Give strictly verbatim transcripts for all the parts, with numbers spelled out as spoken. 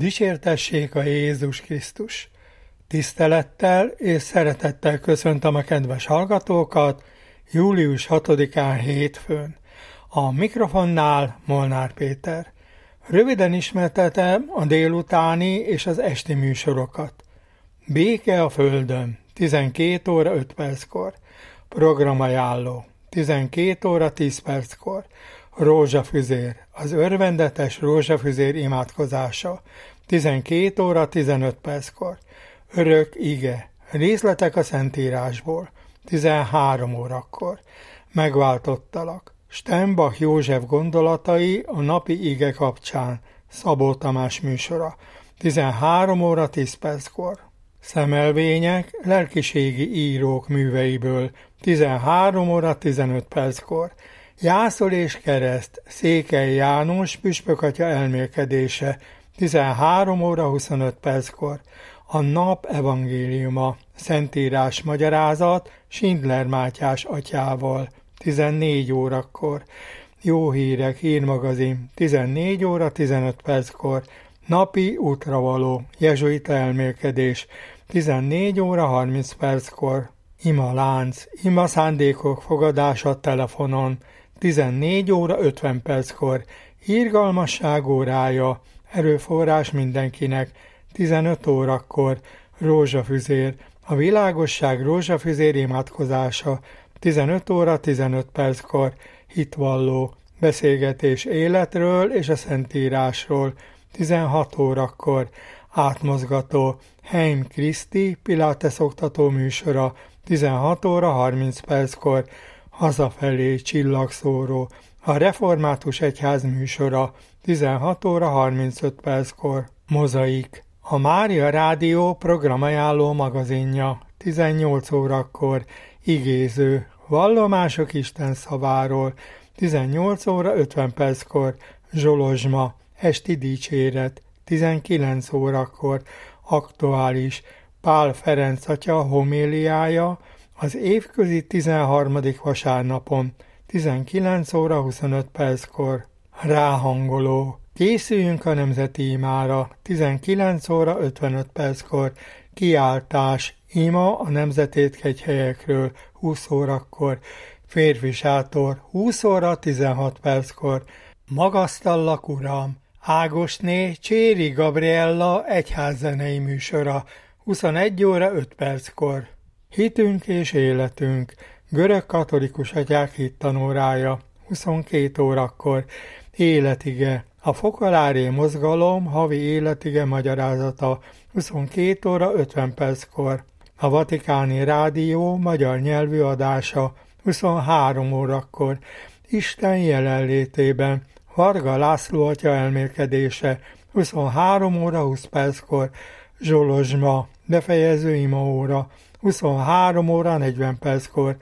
Dicsértessék a Jézus Krisztus! Tisztelettel és szeretettel köszöntöm a kedves hallgatókat július hatodikán hétfőn. A mikrofonnál Molnár Péter. Röviden ismertetem a délutáni és az esti műsorokat. Béke a Földön, tizenkét óra öt perckor. Programajánló, tizenkét óra tíz perckor. Rózsafüzér, az örvendetes rózsafüzér imádkozása, tizenkét óra tizenöt perckor. Örök ige, részletek a Szentírásból, tizenhárom órakor. Megváltottalak, Steinbach József gondolatai a napi ige kapcsán, Szabó Tamás műsora, tizenhárom óra tíz perckor. Szemelvények lelkiségi írók műveiből, tizenhárom óra tizenöt perckor. Jászol és kereszt, Székely János püspökatya elmélkedése, tizenhárom óra huszonöt perckor. A nap evangéliuma, Szentírás magyarázat Schindler Mátyás atyával, tizennégy órakor. Jó hírek, hírmagazin, tizennégy óra tizenöt perckor. Napi útravaló, jezsuita elmélkedés, tizennégy óra harminc perckor. Ima lánc, ima szándékok fogadása telefonon, tizennégy óra ötven perckor. Irgalmasság órája, erőforrás mindenkinek, tizenöt órakor. Rózsafüzér, a világosság rózsafüzér imádkozása, tizenöt óra tizenöt perckor. Hitvalló, beszélgetés életről és a Szentírásról, tizenhat órakor. Átmozgató, Heim Kriszti Pilates oktató műsora, tizenhat óra harminc perckor. Hazafelé csillagszóró, a Református Egyház műsora, tizenhat óra harmincöt perckor. Mozaik, a Mária Rádió programajánló magazinja, tizennyolc órakor. Igéző, vallomások Isten szaváról, tizennyolc óra ötven perckor. Zsolozsma, esti dicséret, tizenkilenc órakor. Aktuális, Pál Ferenc atya homéliája az évközi tizenharmadik vasárnapon, tizenkilenc óra huszonöt perckor. Ráhangoló, készüljünk a nemzeti imára, tizenkilenc óra ötvenöt perckor. Kiáltás, ima a nemzetétkegyhelyekről, húsz órakor. Férfi sátor, húsz óra tizenhat perckor. Magasztallak, Uram! Ágosné Cséri Gabriella egyházzenei műsora, huszonegy óra öt perckor. Hitünk és életünk, görög katolikus atyák hittanórája, huszonkét órakor. Életige, a Fokoláré mozgalom havi életige magyarázata, huszonkét óra ötven perckor. A Vatikáni Rádió magyar nyelvű adása, huszonhárom órakor. Isten jelenlétében, Varga László atya elmélkedése, huszonhárom óra húsz perckor. Zsolozsma, befejező imaóra, huszonhárom óra negyven perckor.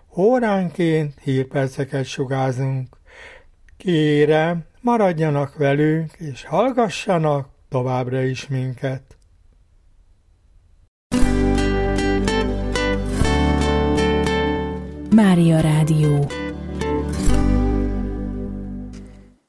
Óránként hírperceket sugárzunk. Kérem, maradjanak velünk, és hallgassanak továbbra is minket. Mária Rádió.